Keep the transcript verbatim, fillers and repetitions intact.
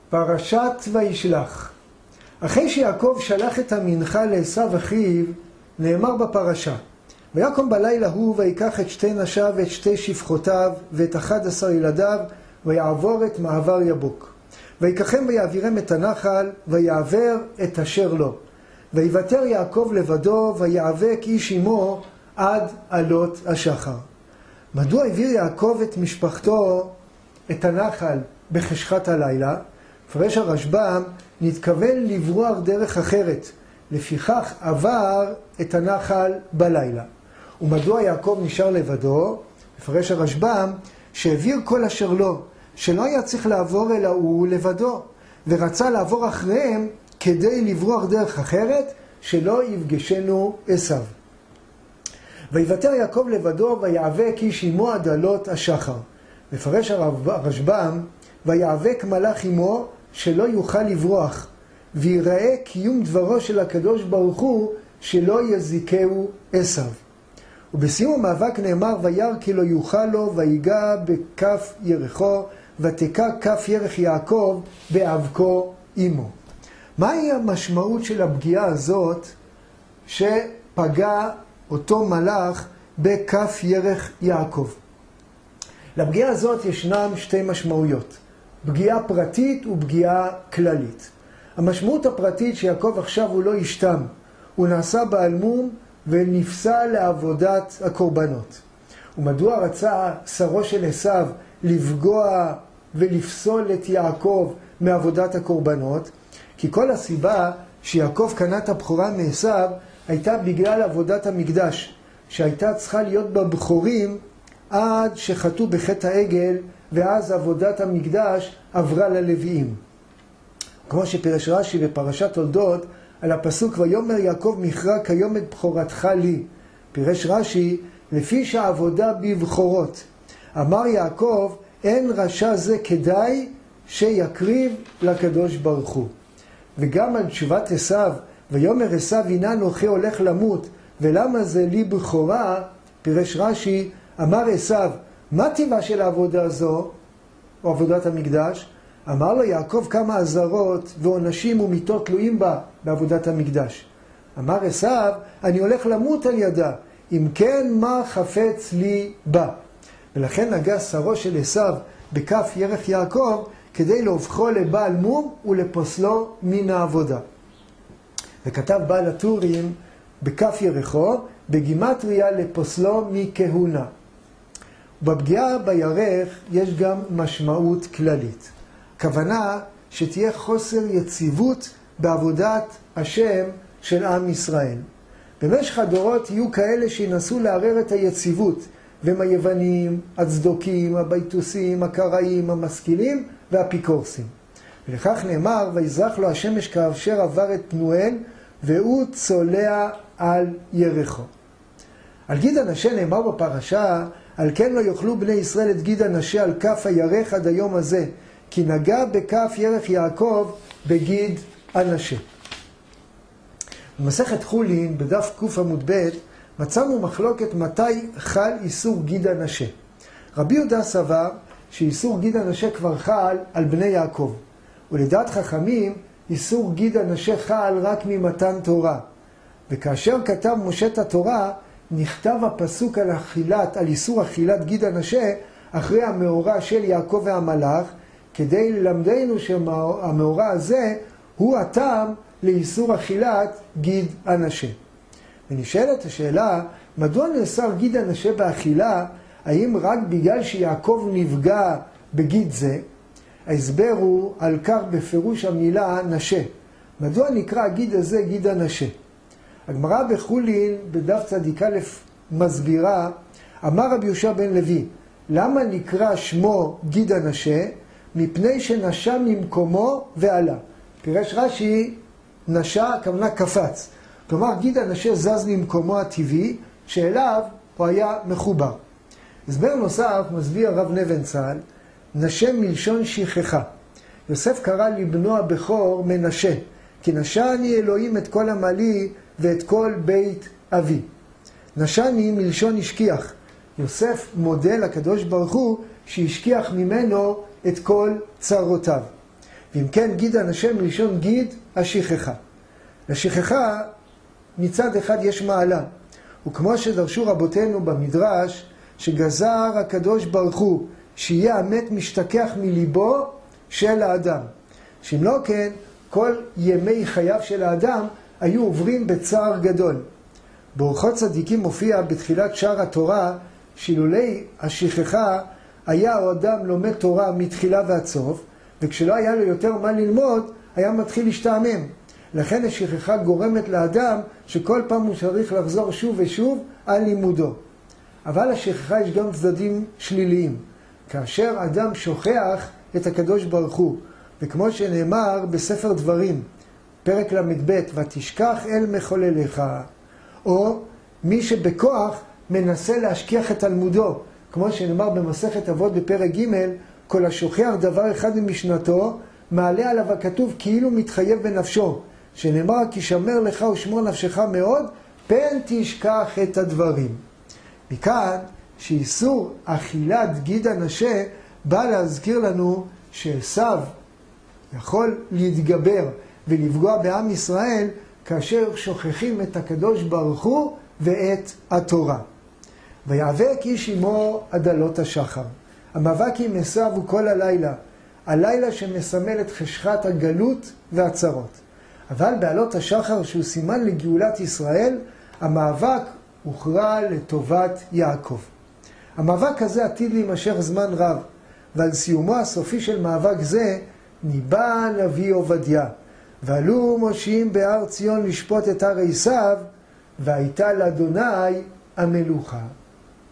פרשת וישלח. אחרי שיעקב שלח את המנחה לעשו אחיו, נאמר בפרשה, ויקום בלילה הוא ויקח את שתי נשיו ואת שתי שפחותיו ואת אחד עשר ילדיו ויעבור את מעבר יבוק. ויקחם ויעבירם את הנחל ויעבר את אשר לו. ויוותר יעקב לבדו ויאבק איש עמו עד עלות השחר. מדוע העביר יעקב את משפחתו את הנחל בחשכת הלילה? מפרש הרשב"ם, נתכוון לברוח דרך אחרת, לפיכך עבר את הנחל בלילה. ומדוע יעקב נשאר לבדו? מפרש הרשב"ם, שהעביר כל אשר לו, שלא היה צריך לעבור אלא הוא לבדו, ורצה לעבור אחריהם כדי לברוח דרך אחרת, שלא יפגשנו עשו. ויוותר יעקב לבדו ויאבק איש עמו עד עלות השחר. מפרש הרשב"ם, ויאבק מלאך עמו שלא יוכל לברוח, ויראה קיום דברו של הקדוש ברוך הוא שלא יזיקהו עשו. ובסיום המאבק נאמר, וירא כי לא יוכל לו, ויגע בכף ירחו, ותקע כף ירך יעקב באבקו עמו. מהי המשמעות של הפגיעה הזאת שפגע אותו מלאך בכף ירך יעקב? לפגיעה הזאת ישנם שתי משמעויות, פגיעה פרטית ופגיעה כללית. המשמעות הפרטית שיעקב עכשיו הוא לא השתם, הוא נעשה בעל מום ונפסע לעבודת הקורבנות. ומדוע רצה שרו של עשו לפגוע ולפסול את יעקב מעבודת הקורבנות? כי כל הסיבה שיעקב קנה את הבכורה מעשו הייתה בגלל עבודת המקדש, שהייתה צריכה להיות בבכורים עד שחטאו בחטא העגל, ואז עבודת המקדש עברה ללוויים. כמו שפירש רש"י בפרשת תולדות על הפסוק, ויאמר יעקב מכרה כיום את בכורתך לי. פירש רש"י, לפי שהעבודה בבכורות. אמר יעקב, אין רשע זה כדאי שיקריב לקדוש ברוך הוא. וגם על תשובת עשו, ויאמר עשו הנה אנוכי הולך למות, ולמה זה לי בכורה? פירש רש"י, אמר עשו, מה טבעה של העבודה הזו, או עבודת המקדש? אמר לו יעקב, כמה עזרות ועונשים ומיתות תלויים בה בעבודת המקדש. אמר עשו, אני הולך למות על ידה, אם כן מה חפץ לי בה. ולכן נגע שרו של עשו בכף ירך יעקב כדי להופכו לבעל מום ולפוסלו מן העבודה. וכתב בעל הטורים בכף ירחו בגימטריה לפוסלו מכהונה. בפגיעה בירך יש גם משמעות כללית. כוונה שתהיה חוסר יציבות בעבודת השם של עם ישראל. במשך הדורות יהיו כאלה שינסו לערער את היציבות, והם היוונים, הצדוקים, הבייתוסים, הקראים, המשכילים והאפיקורסים. ולכך נאמר, ויזרח לו השמש כאשר עבר את פנואל, והוא צולע על ירחו. על גיד הנשה נאמר בפרשה, על כן לא יאכלו בני ישראל את גיד הנשה על כף הירך עד היום הזה, כי נגע בכף ירך יעקב בגיד הנשה. במסכת חולין, בדף קוף עמוד ב', מצאנו מחלוקת מתי חל איסור גיד הנשה. רבי יהודה סבר שאיסור גיד הנשה כבר חל על בני יעקב, ולדעת חכמים איסור גיד הנשה חל רק ממתן תורה. וכאשר כתב משה את התורה, נכתב הפסוק על אכילת, על איסור אכילת גיד הנשה אחרי המאורע של יעקב והמלאך, כדי ללמדנו שהמאורע הזה הוא הטעם לאיסור אכילת גיד הנשה. ונשאלת השאלה, מדוע נאסר גיד הנשה באכילה? האם רק בגלל שיעקב נפגע בגיד זה? ההסבר הוא על כך בפירוש המילה נשה. מדוע נקרא הגיד הזה גיד הנשה? הגמרא בחולין בדף צדיק א' מסבירה, אמר רבי יהושע בן לוי, למה נקרא שמו גיד הנשה? מפני שנשה ממקומו ועלה. פירש רש"י, נשה הכוונה קפץ. כלומר, גיד הנשה זז ממקומו הטבעי, שאליו הוא היה מחובר. הסבר נוסף מסביר הרב נבנצל, נשה מלשון שכחה. יוסף קרא לבנו הבכור מנשה, כי נשני אלוהים את כל עמלי ואת כל בית אבי. נשני מלשון השכיח. יוסף מודה לקדוש ברוך הוא שהשכיח ממנו את כל צרותיו. ואם כן, גיד אנשי מלשון גיד השכחה. לשכחה מצד אחד יש מעלה, וכמו שדרשו רבותינו במדרש, שגזר הקדוש ברוך הוא שיהיה המת משתכח מליבו של האדם. שאם לא כן, כל ימי חייו של האדם היו עוברים בצער גדול. באורחות צדיקים מופיע בתחילת שער התורה, שאילולי השכחה היה האדם לומד תורה מתחילה ועד סוף, וכשלא היה לו יותר מה ללמוד, היה מתחיל להשתעמם. לכן השכחה גורמת לאדם שכל פעם הוא צריך לחזור שוב ושוב על לימודו. אבל השכחה יש גם צדדים שליליים. כאשר אדם שוכח את הקדוש ברוך הוא, וכמו שנאמר בספר דברים, פרק למד ב' ותשכח אל מחולליך, או מי שבכוח מנסה להשכיח את תלמודו, כמו שנאמר במסכת אבות בפרק ג', כל השוכח דבר אחד ממשנתו, מעלה עליו הכתוב כאילו מתחייב בנפשו, שנאמר כי שמר לך ושמור נפשך מאוד, פן תשכח את הדברים. מכאן שאיסור אכילת גיד הנשה בא להזכיר לנו שעשיו יכול להתגבר ולפגוע בעם ישראל כאשר שוכחים את הקדוש ברוך הוא ואת התורה. ויאבק איש עמו עד עלות השחר. המאבק עם עשיו הוא כל הלילה, הלילה שמסמל את חשכת הגלות והצרות. אבל בעלות השחר שהוא סימן לגאולת ישראל, המאבק הוכרע לטובת יעקב. המאבק הזה עתיד להימשך זמן רב, ועל סיומו הסופי של מאבק זה ניבא הנביא עובדיה, ועלו מושיעים בהר ציון לשפוט את הר עשיו, והייתה לאדוני המלוכה.